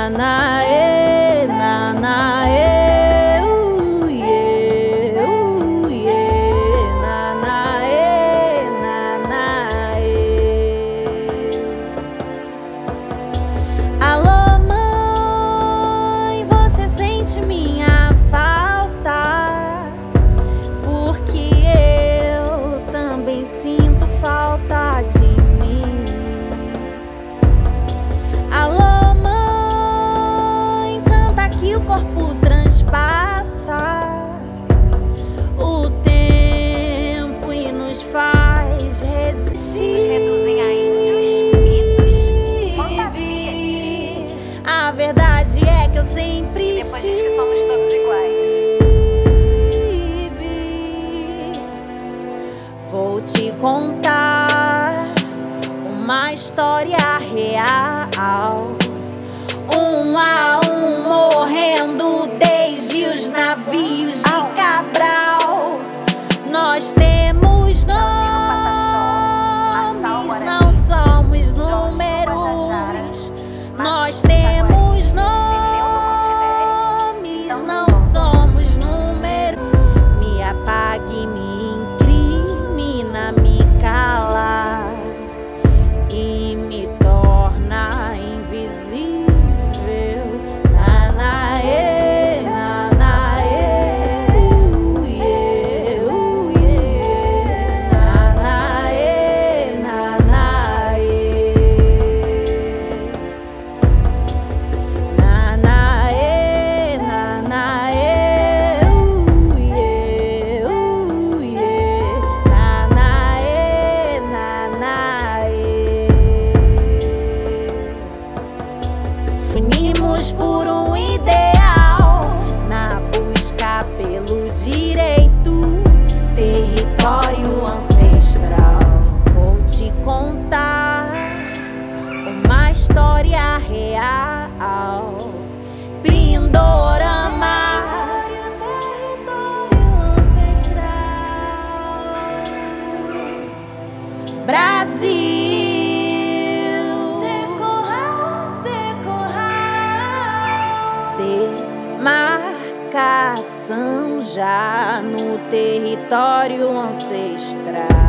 Nanaê, nanaê, uiê, uiê, nanaê, nanaê. Alô, mãe, você sente minha falta? Porque eu também sinto falta de mim. Alô, mãe, canta que o corpo transpassa o tempo e nos faz resistir. Reduzem a índios, mitos, fantasias. A verdade é que eu sempre Depois diz que somos todos iguais. Vou te contar uma história real, um a um morrendo desde os navios de Cabral. Nós temos nomes, não somos números. Nós temos nomes, não somos números. Me apague, me incrimina, me cala e me torna invisível. Nanaê, nanaê, uiê, uiê, nanaê, nanaê, nanaê, nanaê, uiê, uiê, nanaê, nanaê. Unimos por um ideal, na busca pelo direito, território ancestral. Vou te contar uma história real. Pindorama, território ancestral. Brasil, demarcação já no território ancestral.